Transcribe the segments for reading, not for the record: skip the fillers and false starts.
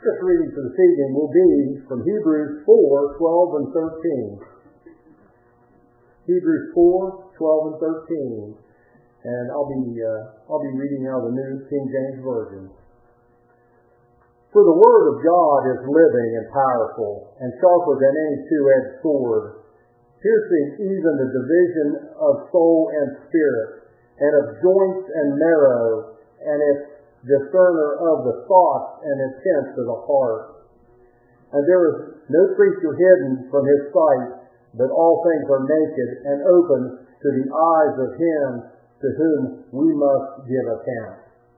Scripture reading for this evening will be from Hebrews 4:12 and 13. Hebrews 4:12 and 13. And I'll be reading out of the New King James Version. For the Word of God is living and powerful, and sharper than any two-edged sword, piercing even the division of soul and spirit, and of joints and marrow, and its discerner of the thoughts and intents of the heart. And there is no creature hidden from his sight, but all things are naked and open to the eyes of him to whom we must give account.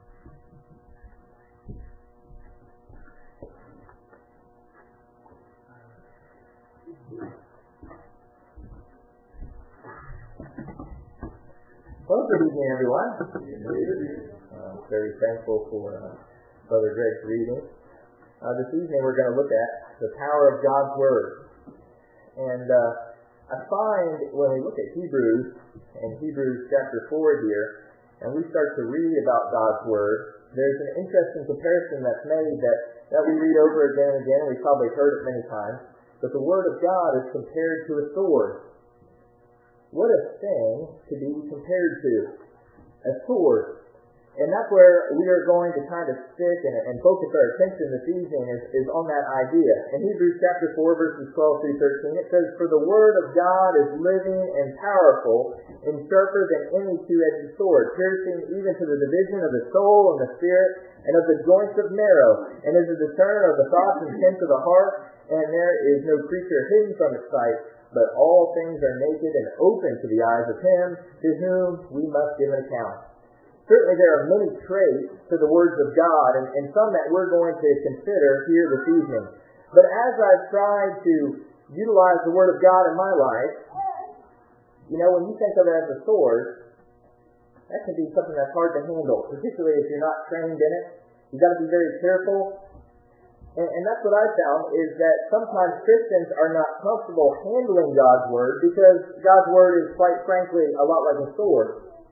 Well, good evening, everyone. I'm very thankful for Brother Greg's reading. This evening we're going to look at the power of God's Word. And I find when we look at Hebrews, in Hebrews chapter 4 here, and we start to read about God's Word, there's an interesting comparison that's made that we read over again and again, and we've probably heard it many times, but the Word of God is compared to a sword. What a thing to be compared to. A sword. And that's where we are going to kind of stick and focus our attention this evening is on that idea. In Hebrews chapter 4, verses 12 through 13, it says, For the Word of God is living and powerful, and sharper than any two-edged sword, piercing even to the division of the soul and the spirit, and of the joints of marrow, and is a discerner of the thoughts and intents of the heart, and there is no creature hidden from its sight, but all things are naked and open to the eyes of him to whom we must give an account. Certainly there are many traits to the words of God, and some that we're going to consider here this evening. But as I've tried to utilize the Word of God in my life, when you think of it as a sword, that can be something that's hard to handle, particularly if you're not trained in it. You've got to be very careful. And that's what I found, is that sometimes Christians are not comfortable handling God's Word because God's Word is, quite frankly, a lot like a sword.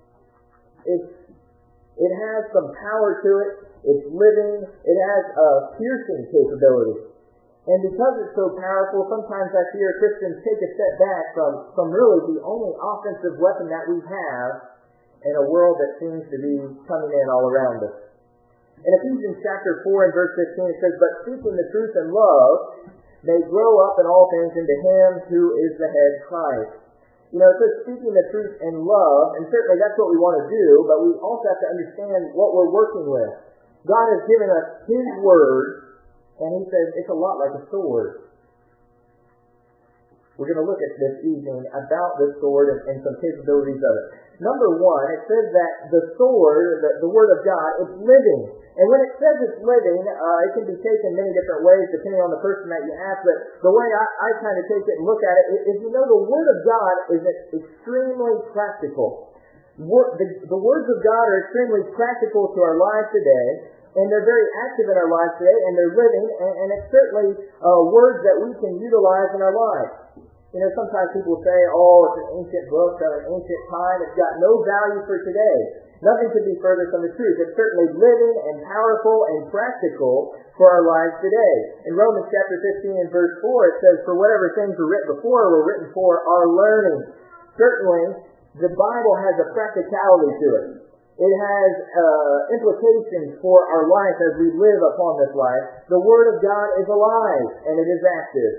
It has some power to it. It's living. It has a piercing capability. And because it's so powerful, sometimes I hear Christians take a step back from really the only offensive weapon that we have in a world that seems to be coming in all around us. In Ephesians chapter 4 and verse 15 it says, But speaking the truth in love may grow up in all things into him who is the head, Christ. It says speaking the truth in love, and certainly that's what we want to do, but we also have to understand what we're working with. God has given us His Word, and He says it's a lot like a sword. We're going to look at this evening about this sword and some capabilities of it. Number one, it says that the sword, the Word of God, is living. And when it says it's living, it can be taken many different ways depending on the person that you ask. But the way I kind of take it and look at it is, the Word of God is extremely practical. The words of God are extremely practical to our lives today, and they're very active in our lives today, and they're living, and it's certainly words that we can utilize in our lives. Sometimes people say, it's an ancient book of an ancient time. It's got no value for today. Nothing could be further from the truth. It's certainly living and powerful and practical for our lives today. In Romans chapter 15 and verse 4, it says, For whatever things were written before were written for our learning. Certainly, the Bible has a practicality to it. It has implications for our life as we live upon this life. The Word of God is alive, and it is active.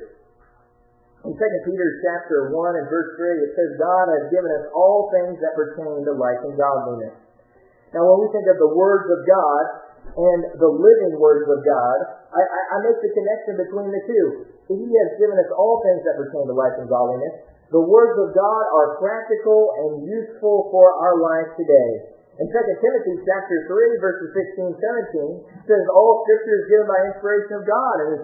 In 2 Peter chapter 1 and verse 3, it says, God has given us all things that pertain to life and godliness. Now, when we think of the words of God and the living words of God, I make the connection between the two. He has given us all things that pertain to life and godliness. The words of God are practical and useful for our life today. In 2 Timothy chapter 3, verses 16-17, says, All Scripture is given by inspiration of God and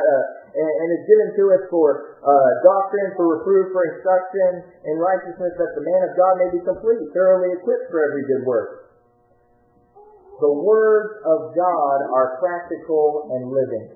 is given to us for doctrine, for reproof, for instruction in righteousness, that the man of God may be complete, thoroughly equipped for every good work. The words of God are practical and living.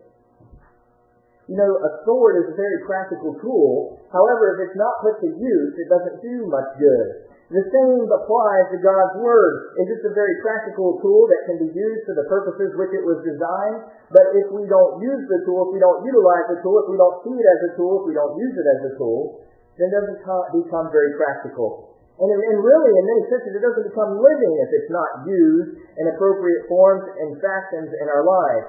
A sword is a very practical tool. However, if it's not put to use, it doesn't do much good. The same applies to God's Word. It's just a very practical tool that can be used for the purposes which it was designed. But if we don't use the tool, if we don't utilize the tool, if we don't see it as a tool, if we don't use it as a tool, then it doesn't become very practical. And really, in many senses, it doesn't become living if it's not used in appropriate forms and fashions in our lives.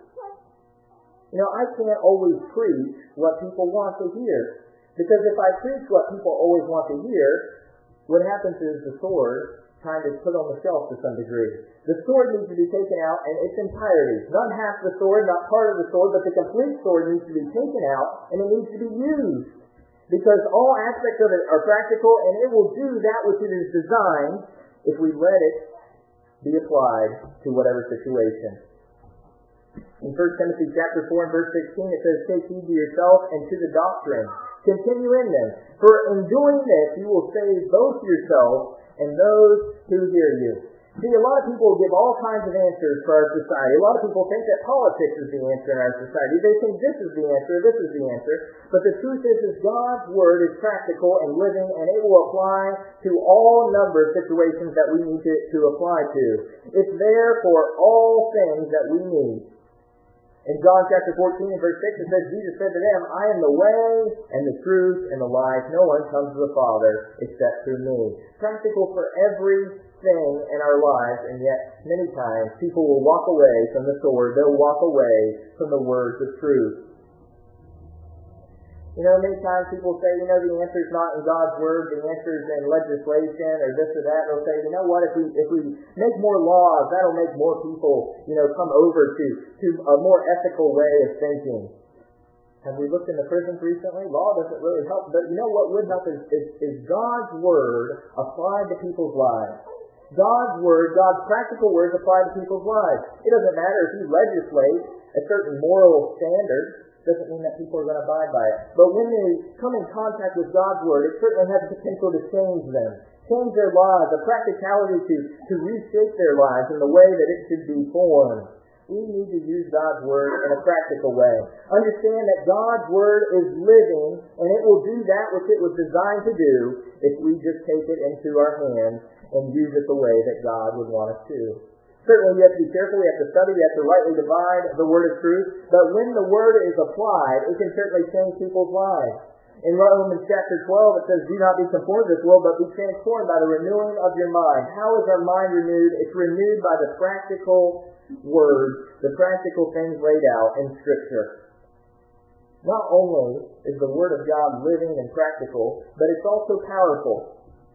I can't always preach what people want to hear. Because if I preach what people always want to hear, what happens is the sword kind of put on the shelf to some degree. The sword needs to be taken out in its entirety. Not half the sword, not part of the sword, but the complete sword needs to be taken out and it needs to be used. Because all aspects of it are practical and it will do that which it is designed if we let it be applied to whatever situation. In 1 Timothy chapter 4 and verse 16 it says, "Take heed to yourself and to the doctrine. Continue in them. For in doing this you will save both yourself and those who hear you." See, a lot of people give all kinds of answers for our society. A lot of people think that politics is the answer in our society. They think this is the answer, this is the answer. But the truth is God's Word is practical and living, and it will apply to all number of situations that we need to apply to. It's there for all things that we need. In John chapter 14 and verse 6 it says, Jesus said to them, "I am the way and the truth and the life. No one comes to the Father except through me." Practical for everything in our lives, and yet many times people will walk away from the sword. They'll walk away from the words of truth. Many times people say, the answer is not in God's Word, the answer is in legislation or this or that. They'll say, what, if we make more laws, that'll make more people, come over to a more ethical way of thinking. Have we looked in the prisons recently? Law doesn't really help, but what would help is God's Word applied to people's lives. God's Word, God's practical words applied to people's lives. It doesn't matter if you legislate a certain moral standard. Doesn't mean that people are going to abide by it. But when they come in contact with God's Word, it certainly has the potential to change them. Change their lives, a practicality to reshape their lives in the way that it should be formed. We need to use God's Word in a practical way. Understand that God's Word is living, and it will do that which it was designed to do if we just take it into our hands and use it the way that God would want us to. Certainly we have to be careful, we have to study, we have to rightly divide the Word of truth, but when the Word is applied, it can certainly change people's lives. In Romans chapter 12 it says, "Do not be conformed to this world, but be transformed by the renewing of your mind." How is our mind renewed? It's renewed by the practical Word, the practical things laid out in Scripture. Not only is the Word of God living and practical, but it's also powerful.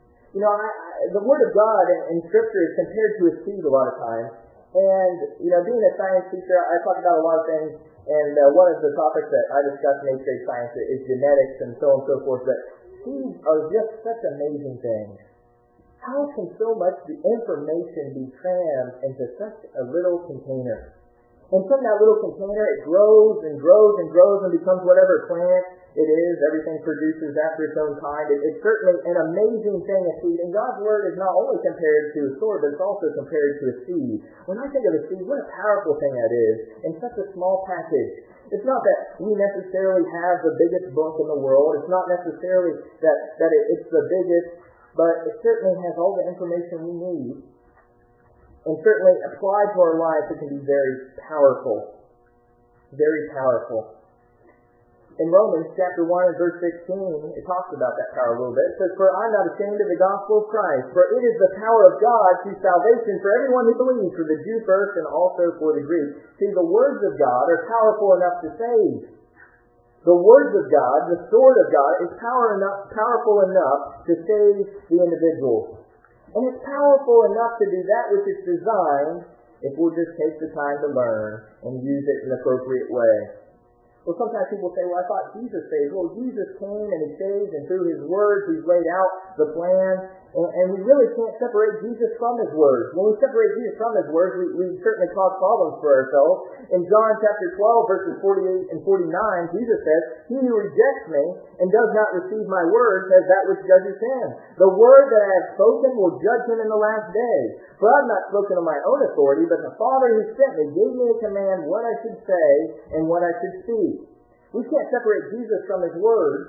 The Word of God in Scripture is compared to a seed a lot of times. And, being a science teacher, I talk about a lot of things. And one of the topics that I discuss in 8th grade science is genetics and so on and so forth. But seeds are just such amazing things. How can so much information be crammed into such a little container? And from that little container, it grows and grows and grows and becomes whatever plant it is. Everything produces after its own kind. It's certainly an amazing thing, a seed. And God's Word is not only compared to a sword, but it's also compared to a seed. When I think of a seed, what a powerful thing that is in such a small package. It's not that we necessarily have the biggest book in the world. It's not necessarily that it's the biggest, but it certainly has all the information we need. And certainly applied to our lives, it can be very powerful. Very powerful. In Romans chapter 1 and verse 16, it talks about that power a little bit. It says, "For I'm not ashamed of the gospel of Christ, for it is the power of God to salvation for everyone who believes, for the Jew first and also for the Greek." See, the words of God are powerful enough to save. The words of God, the sword of God, is powerful enough to save the individual. And it's powerful enough to do that which it's designed if we'll just take the time to learn and use it in an appropriate way. Well, sometimes people say, "Well, I thought Jesus saved." Well, Jesus came and He saved, and through His Word, He's laid out the plan. And we really can't separate Jesus from His Word. When we separate Jesus from His Word, we certainly cause problems for ourselves. In John chapter 12, verses 48 and 49, Jesus says, "He who rejects me and does not receive my word has that which judges him. The word that I have spoken will judge him in the last day. For I have not spoken on my own authority, but the Father who sent me gave me a command what I should say and what I should speak." We can't separate Jesus from His Word.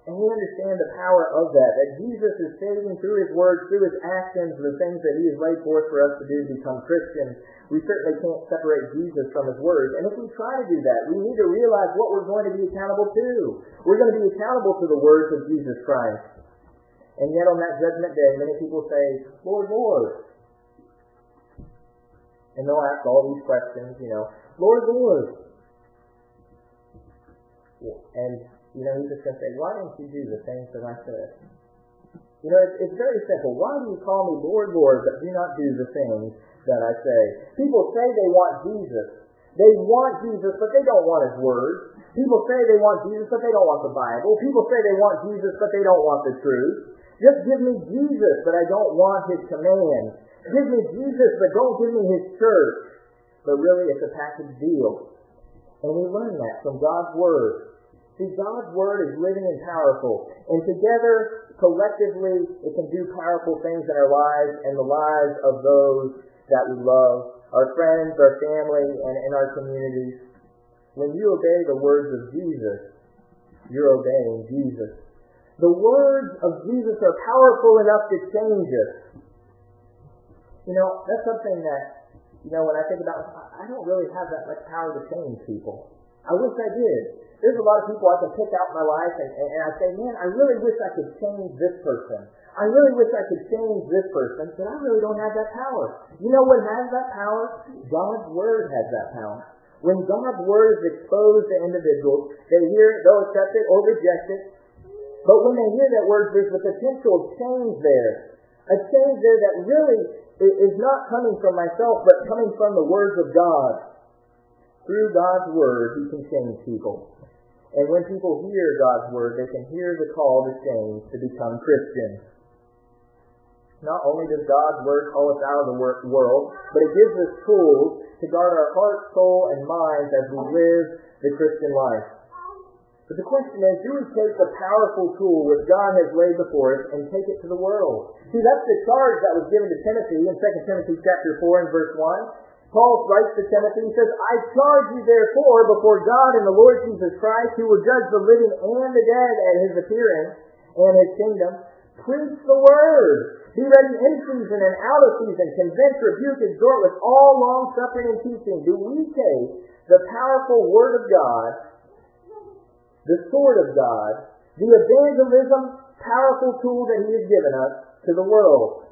And we understand the power of that Jesus is saving through His Word, through His actions, the things that He has laid forth for us to do to become Christians. We certainly can't separate Jesus from His Word. And if we try to do that, we need to realize what we're going to be accountable to. We're going to be accountable to the words of Jesus Christ. And yet on that judgment day, many people say, Lord, Lord. And they'll ask all these questions, Lord, Lord. And He's just going to say, why didn't you do the things that I said? It's very simple. Why do you call me Lord, Lord, but do not do the things that I say? People say they want Jesus. They want Jesus, but they don't want His Word. People say they want Jesus, but they don't want the Bible. People say they want Jesus, but they don't want the truth. Just give me Jesus, but I don't want His commands. Give me Jesus, but don't give me His church. But really, it's a package deal. And we learn that from God's Word. See, God's Word is living and powerful. And together, collectively, it can do powerful things in our lives and the lives of those that we love, our friends, our family, and in our communities. When you obey the words of Jesus, you're obeying Jesus. The words of Jesus are powerful enough to change us. That's something that, when I think about it, I don't really have that much power to change people. I wish I did. There's a lot of people I can pick out in my life and I say, man, I really wish I could change this person. I really wish I could change this person, but I really don't have that power. You know what has that power? God's Word has that power. When God's Word is exposed to individuals, they hear it, they'll accept it or reject it. But when they hear that Word, there's the potential change there. A change there that really is not coming from myself, but coming from the words of God. Through God's Word, He can change people. And when people hear God's Word, they can hear the call to change, to become Christians. Not only does God's Word call us out of the world, but it gives us tools to guard our heart, soul, and minds as we live the Christian life. But the question is, do we take the powerful tool which God has laid before us and take it to the world? See, that's the charge that was given to Timothy in 2 Timothy chapter 4 and verse 1. Paul writes to Timothy, he says, I charge you therefore before God and the Lord Jesus Christ, who will judge the living and the dead at His appearing and His kingdom, preach the Word. Be ready in season and out of season. Convince, rebuke, exhort with all long-suffering and teaching. Do we take the powerful Word of God, the sword of God, the evangelism powerful tool that He has given us to the world?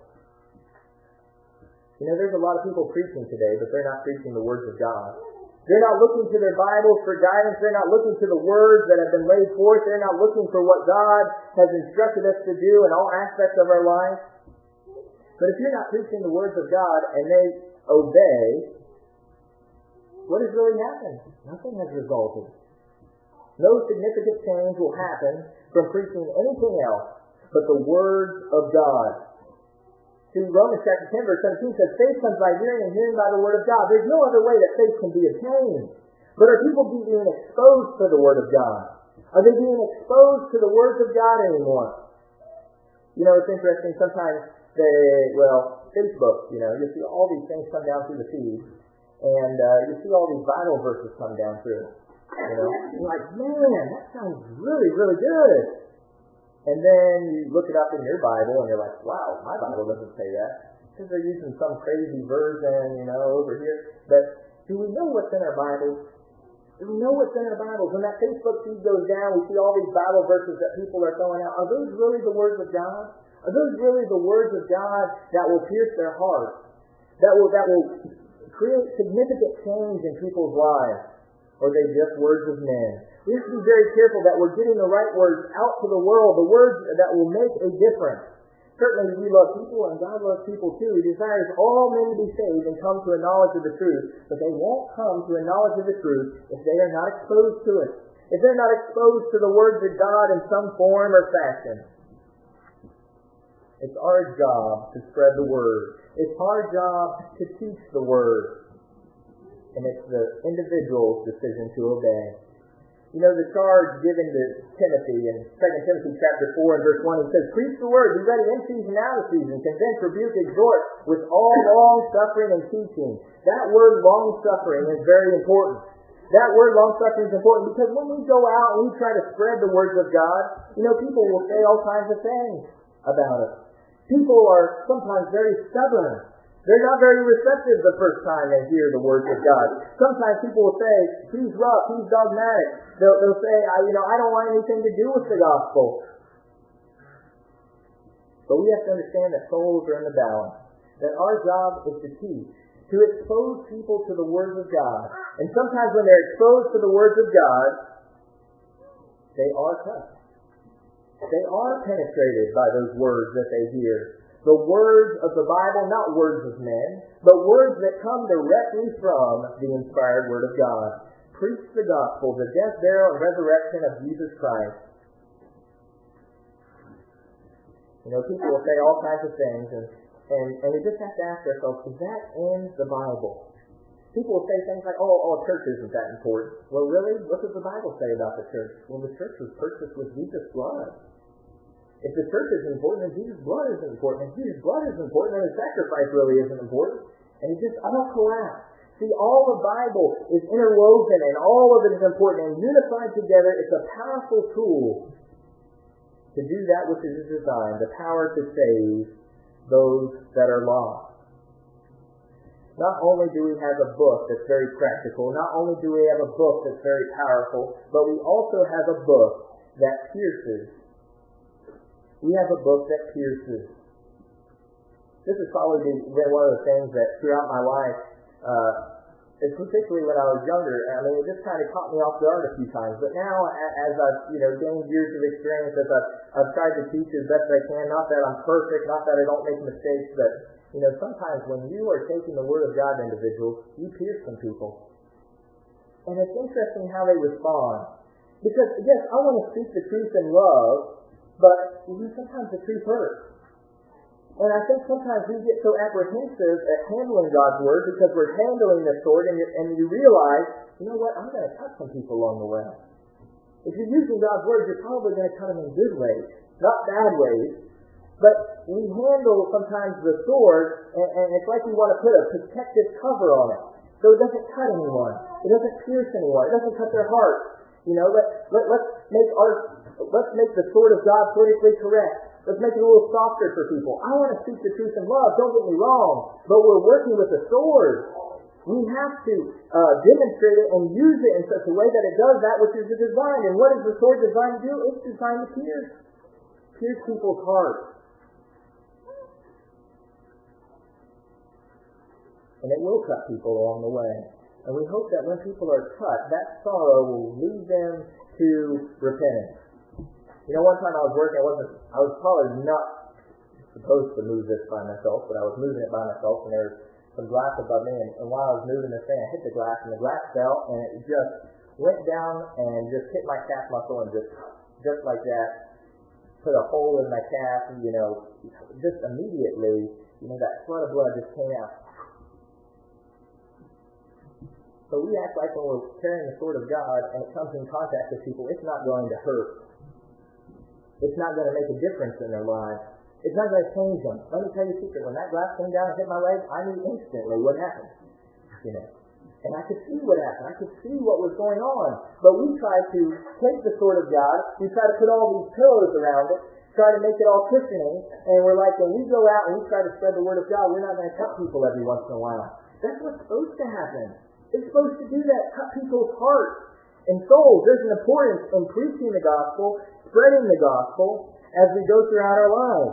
There's a lot of people preaching today, but they're not preaching the words of God. They're not looking to their Bibles for guidance. They're not looking to the words that have been laid forth. They're not looking for what God has instructed us to do in all aspects of our life. But if you're not preaching the words of God and they obey, what has really happened? Nothing has resulted. No significant change will happen from preaching anything else but the words of God. See, Romans chapter 10 verse 17 says, faith comes by hearing and hearing by the Word of God. There's no other way that faith can be obtained. But are people being exposed to the Word of God? Are they being exposed to the words of God anymore? It's interesting. Sometimes Facebook, you see all these things come down through the feed. And you see all these Bible verses come down through. You're like, man, that sounds really, really good. And then you look it up in your Bible, and you're like, wow, my Bible doesn't say that. Because they're using some crazy version, over here. But do we know what's in our Bibles? Do we know what's in our Bibles? When that Facebook feed goes down, we see all these Bible verses that people are throwing out. Are those really the words of God? Are those really the words of God that will pierce their heart? That will create significant change in people's lives? Or are they just words of men? We have to be very careful that we're getting the right words out to the world, the words that will make a difference. Certainly we love people, and God loves people too. He desires all men to be saved and come to a knowledge of the truth, but they won't come to a knowledge of the truth if they are not exposed to it, if they're not exposed to the words of God in some form or fashion. It's our job to spread the Word. It's our job to teach the Word. And it's the individual's decision to obey. The charge given to Timothy in 2 Timothy chapter 4 and verse 1, it says, preach the Word, be ready in season, out of season, convince, rebuke, exhort, with all long-suffering and teaching. That word long-suffering is very important. That word long-suffering is important because when we go out and we try to spread the words of God, people will say all kinds of things about us. People are sometimes very stubborn. They're not very receptive the first time they hear the words of God. Sometimes people will say, he's rough, he's dogmatic. They'll say, I don't want anything to do with the gospel. But we have to understand that souls are in the balance. That our job is to teach, to expose people to the words of God. And sometimes when they're exposed to the words of God, they are touched. They are penetrated by those words that they hear. The words of the Bible, not words of men, but words that come directly from the inspired Word of God. Preach the gospel, the death, burial, and resurrection of Jesus Christ. People will say all kinds of things, and we just have to ask ourselves, is that in the Bible? People will say things like, church isn't that important. Well, really? What does the Bible say about the church? Well, the church was purchased with Jesus' blood. If the church isn't important, then Jesus' blood isn't important. If Jesus' blood isn't important, then the sacrifice really isn't important. And it just all collapse. See, all the Bible is interwoven, and all of it is important. And unified together, it's a powerful tool to do that which is designed, the power to save those that are lost. Not only do we have a book that's very practical, not only do we have a book that's very powerful, but we also have a book that pierces. We have a book that pierces. This has probably been one of the things that throughout my life, particularly when I was younger, it just kind of caught me off guard a few times. But now, as I've gained years of experience, as I've tried to teach as best I can, not that I'm perfect, not that I don't make mistakes, but sometimes when you are taking the Word of God to individuals, you pierce some people. And it's interesting how they respond. Because, yes, I want to speak the truth in love, but sometimes the truth hurts. And I think sometimes we get so apprehensive at handling God's Word because we're handling the sword and you realize, I'm going to cut some people along the way. If you're using God's Word, you're probably going to cut them in good ways, not bad ways. But we handle sometimes the sword and it's like we want to put a protective cover on it. So it doesn't cut anyone. It doesn't pierce anyone. It doesn't cut their heart. Let's make the sword of God politically correct. Let's make it a little softer for people. I want to speak the truth in love, don't get me wrong, but we're working with a sword. We have to demonstrate it and use it in such a way that it does that which is designed. And what is the sword designed to do? It's designed to pierce people's hearts. And it will cut people along the way. And we hope that when people are cut, that sorrow will lead them to repentance. One time I was working, I was probably not supposed to move this by myself, but I was moving it by myself, and there was some glass above me, and while I was moving this thing, I hit the glass, and the glass fell, and it just went down and just hit my calf muscle, and just like that, put a hole in my calf, and, just immediately, that flood of blood just came out. So we act like when we're carrying the sword of God and it comes in contact with people, it's not going to hurt. It's not going to make a difference in their lives. It's not going to change them. Let me tell you a secret. When that glass came down and hit my leg, I knew instantly what happened. And I could see what happened. I could see what was going on. But we try to take the sword of God, we try to put all these pillows around it, try to make it all cushioning, and we're like, when we go out and we try to spread the word of God, we're not going to cut people every once in a while. That's what's supposed to happen. It's supposed to do that, cut people's hearts and souls. There's an importance in preaching the gospel, spreading the gospel, as we go throughout our lives.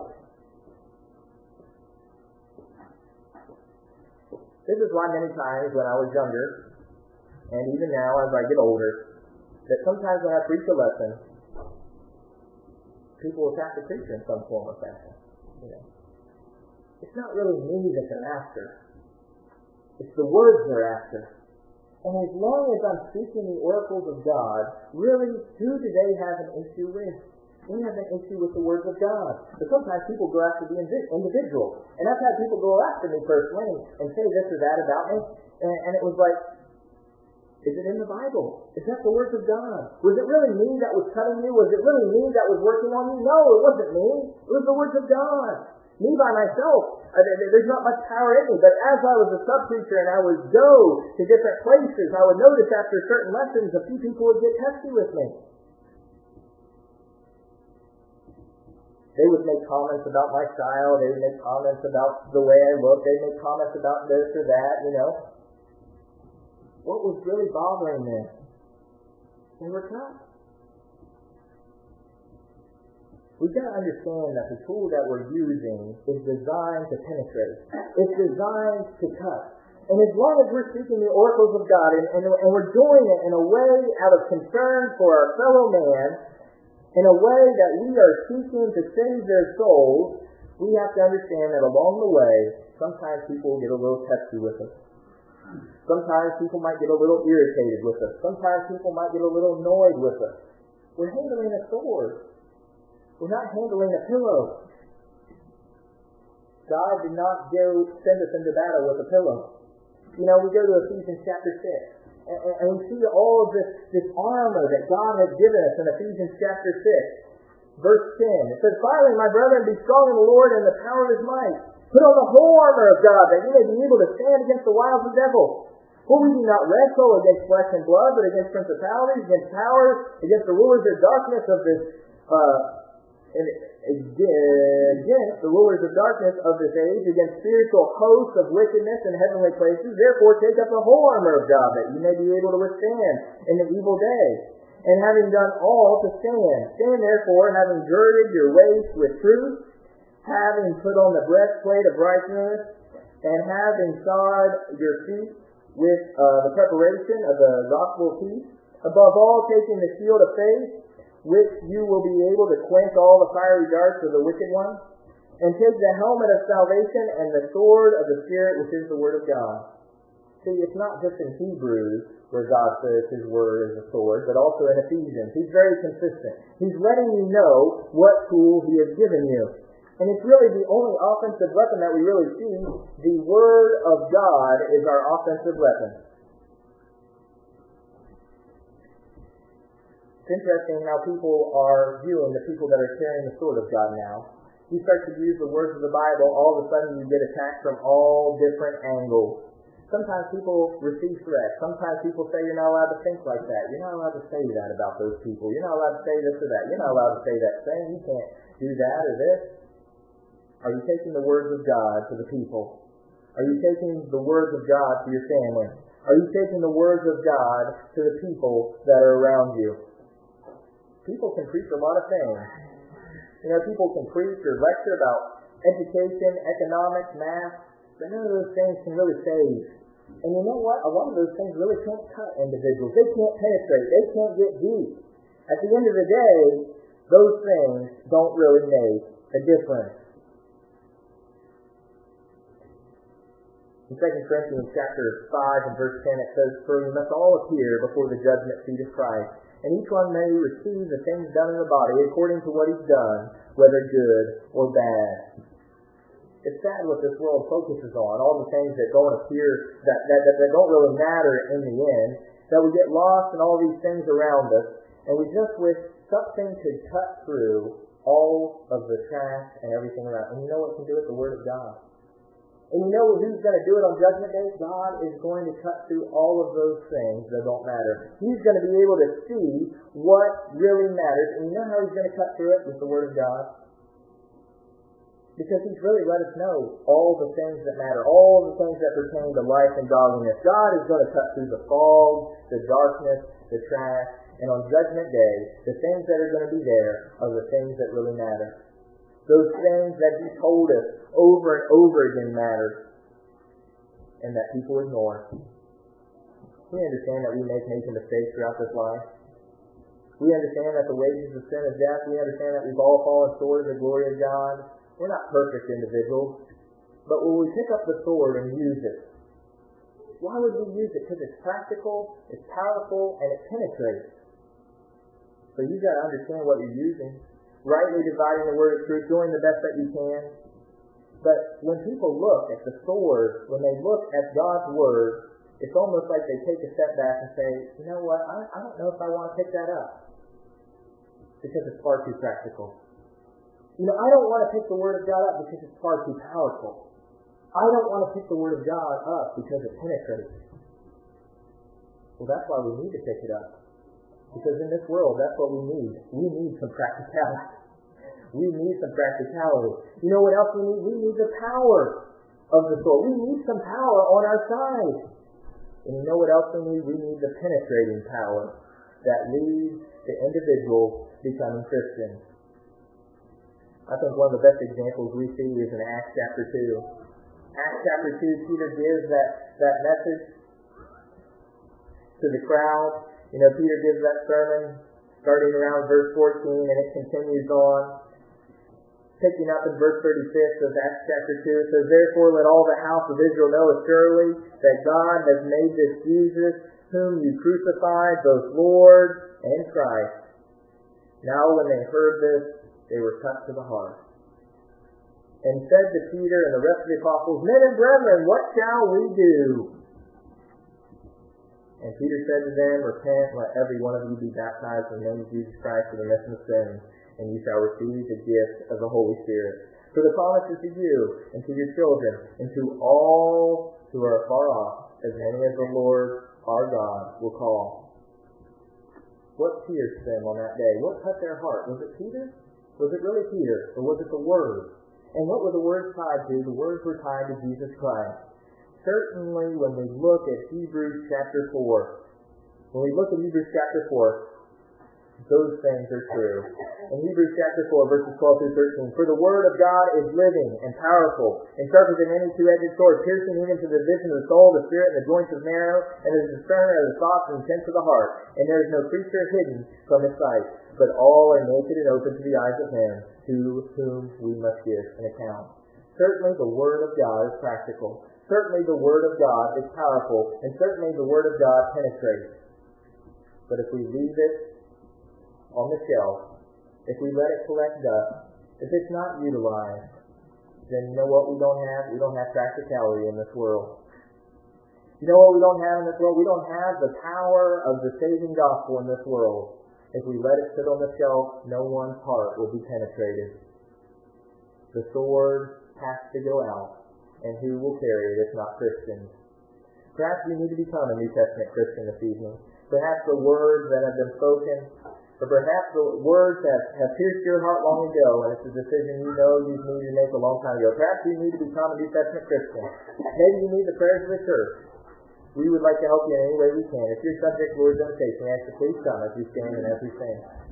This is why many times when I was younger, and even now as I get older, that sometimes when I preach a lesson, people will attack the preacher in some form or fashion. It's not really me that they're after. It's the words they're after. And as long as I'm speaking the oracles of God, really, who do they have an issue with? We have an issue with the words of God. But sometimes people go after the individual. And I've had people go after me personally and say this or that about me. And it was like, is it in the Bible? Is that the words of God? Was it really me that was cutting you? Was it really me that was working on you? No, it wasn't me. It was the words of God. Me by myself, there's not much power in me. But as I was a sub-preacher and I would go to different places, I would notice after certain lessons a few people would get testy with me. They would make comments about my style. They would make comments about the way I look. They'd make comments about this or that, What was really bothering them? They were cut. We've got to understand that the tool that we're using is designed to penetrate. It's designed to cut. And as long as we're speaking the oracles of God and we're doing it in a way out of concern for our fellow man, in a way that we are seeking to save their souls, we have to understand that along the way, sometimes people will get a little testy with us. Sometimes people might get a little irritated with us. Sometimes people might get a little annoyed with us. We're handling a sword. We're not handling a pillow. God did not send us into battle with a pillow. We go to Ephesians chapter 6. And we see all of this armor that God has given us in Ephesians chapter 6, verse 10. It says, "Finally, my brethren, be strong in the Lord and the power of His might. Put on the whole armor of God, that you may be able to stand against the wiles of the devil. For we do not wrestle against flesh and blood, but against principalities, against powers, against the rulers of darkness of this against the rulers of darkness of this age, against spiritual hosts of wickedness in heavenly places. Therefore take up the whole armor of God, that you may be able to withstand in the evil day. And having done all, to stand. Stand therefore, having girded your waist with truth, having put on the breastplate of righteousness, and having shod your feet with the preparation of the gospel of peace. Above all, taking the shield of faith, which you will be able to quench all the fiery darts of the wicked one, and take the helmet of salvation and the sword of the Spirit, which is the Word of God." See, it's not just in Hebrews where God says His Word is a sword, but also in Ephesians. He's very consistent. He's letting you know what tool He has given you. And it's really the only offensive weapon that we really see. The Word of God is our offensive weapon. It's interesting how people are viewing the people that are carrying the sword of God now. You start to use the words of the Bible, all of a sudden you get attacked from all different angles. Sometimes people receive threats. Sometimes people say you're not allowed to think like that. You're not allowed to say that about those people. You're not allowed to say this or that. You're not allowed to say that thing. You can't do that or this. Are you taking the words of God to the people? Are you taking the words of God to your family? Are you taking the words of God to the people that are around you? People can preach a lot of things. People can preach or lecture about education, economics, math, but none of those things can really save. And you know what? A lot of those things really can't cut individuals. They can't penetrate. They can't get deep. At the end of the day, those things don't really make a difference. In 2 Corinthians chapter 5 and verse 10 it says, "For we must all appear before the judgment seat of Christ, and each one may receive the things done in the body according to what he's done, whether good or bad." It's sad what this world focuses on, all the things that don't appear, that don't really matter in the end, that we get lost in all these things around us, and we just wish something could cut through all of the trash and everything around. And you know what can do it? The Word of God. And you know who's going to do it on Judgment Day? God is going to cut through all of those things that don't matter. He's going to be able to see what really matters. And you know how He's going to cut through it? With the Word of God. Because He's really let us know all the things that matter, all the things that pertain to life and godliness. God is going to cut through the fog, the darkness, the trash, and on Judgment Day, the things that are going to be there are the things that really matter. Those things that He told us over and over again matter, and that people ignore. We understand that we make mistakes throughout this life. We understand that the wages of sin is death. We understand that we've all fallen short of the glory of God. We're not perfect individuals. But when we pick up the sword and use it, why would we use it? Because it's practical, it's powerful, and it penetrates. So you've got to understand what you're using. Rightly dividing the word of truth, doing the best that you can. But when people look at the sword, when they look at God's Word, it's almost like they take a step back and say, you know what, I don't know if I want to pick that up. Because it's far too practical. I don't want to pick the Word of God up because it's far too powerful. I don't want to pick the Word of God up because it penetrates. Well, that's why we need to pick it up. Because in this world, that's what we need. We need some practicality. We need some practicality. You know what else we need? We need the power of the sword. We need some power on our side. And you know what else we need? We need the penetrating power that leads to individuals becoming Christians. I think one of the best examples we see is in Acts chapter 2. Acts chapter 2, Peter gives that message to the crowd. Peter gives that sermon starting around verse 14, and it continues on. Picking up in verse 36 of Acts chapter 2, it says, "Therefore let all the house of Israel know assuredly that God has made this Jesus, whom you crucified, both Lord and Christ." Now when they heard this, they were cut to the heart, and said to Peter and the rest of the apostles, "Men and brethren, what shall we do?" And Peter said to them, "Repent, let every one of you be baptized in the name of Jesus Christ for the remission of sins, and you shall receive the gift of the Holy Spirit. For the promise is to you, and to your children, and to all who are far off, as many as the Lord our God will call." What pierced them on that day? What cut their heart? Was it Peter? Was it really Peter? Or was it the Word? And what were the words tied to? The words were tied to Jesus Christ. Certainly when we look at Hebrews chapter 4, those things are true. In Hebrews chapter 4, verses 12 through 13, "For the Word of God is living and powerful, and sharper than any two-edged sword, piercing even to the division of the soul, the spirit, and the joints of marrow, and is a discerner of the thoughts and intents of the heart. And there is no creature hidden from His sight, but all are naked and open to the eyes of Him, to whom we must give an account." Certainly the Word of God is practical. Certainly the Word of God is powerful, and certainly the Word of God penetrates. But if we leave it on the shelf, if we let it collect dust, if it's not utilized, then you know what we don't have? We don't have practicality in this world. You know what we don't have in this world? We don't have the power of the saving gospel in this world. If we let it sit on the shelf, no one's heart will be penetrated. The sword has to go out, and who will carry it if not Christians? Perhaps you need to become a New Testament Christian this evening. Perhaps the words that have been spoken, or perhaps the words that have pierced your heart long ago, and it's a decision you know you needed to make a long time ago. Perhaps you need to become a New Testament Christian. Maybe you need the prayers of the church. We would like to help you in any way we can. If you're subject to Lord's invitation, we ask you please come as we stand and as we sing.